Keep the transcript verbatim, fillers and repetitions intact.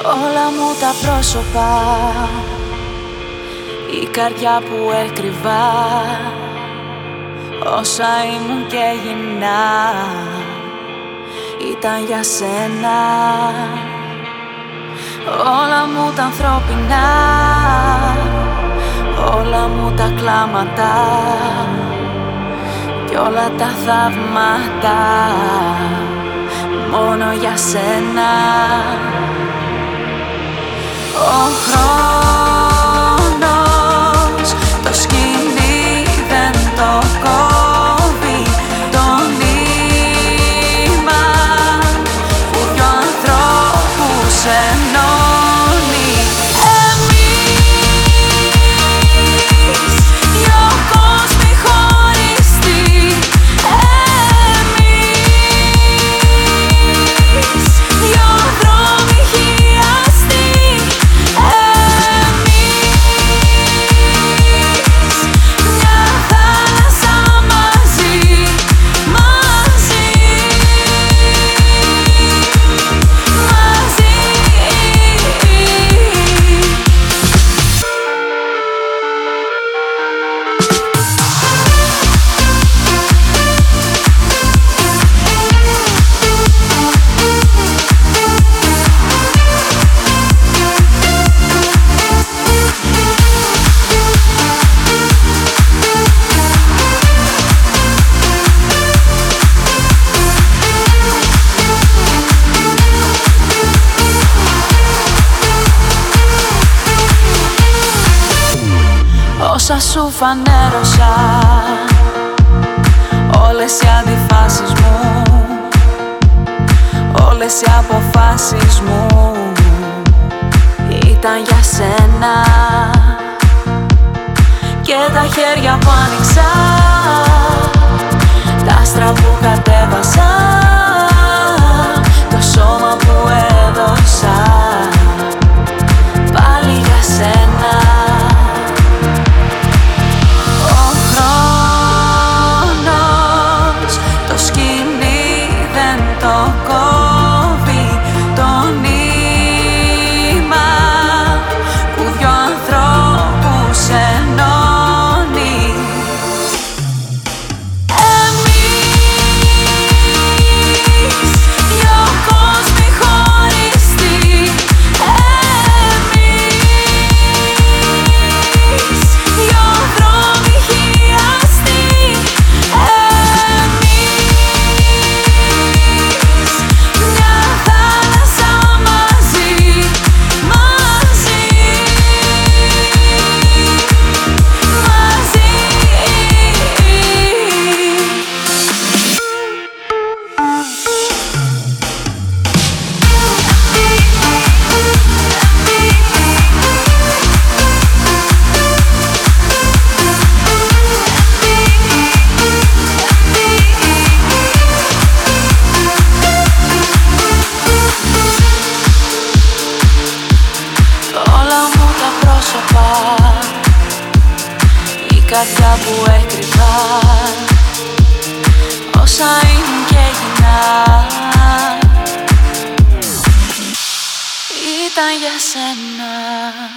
Όλα μου τα πρόσωπα, η καρδιά που έκρυβα, όσα ήμουν και έγινα, ήταν για σένα. Όλα μου τα ανθρώπινα, όλα μου τα κλάματα κι όλα τα θαύματα μόνο για σένα. Ο χρόνος το σκηνή δεν το κόβει, το νήμα που δυο ανθρώπους ενώνει. Εμείς δυο κόσμοι χωριστοί, εμείς δυο δρόμοι χιαστοί, όσα σου φανέρωσα, όλες οι αντιφάσεις μου, όλες οι αποφάσεις μου ήταν για σένα. Και τα χέρια που άνοιξα, τα άστρα που κατέβασα, το σώμα που έδωσα, πάλι για σένα. Η καρδιά που έκρυβα, όσα ήμουν και έγινα, ήταν για σένα.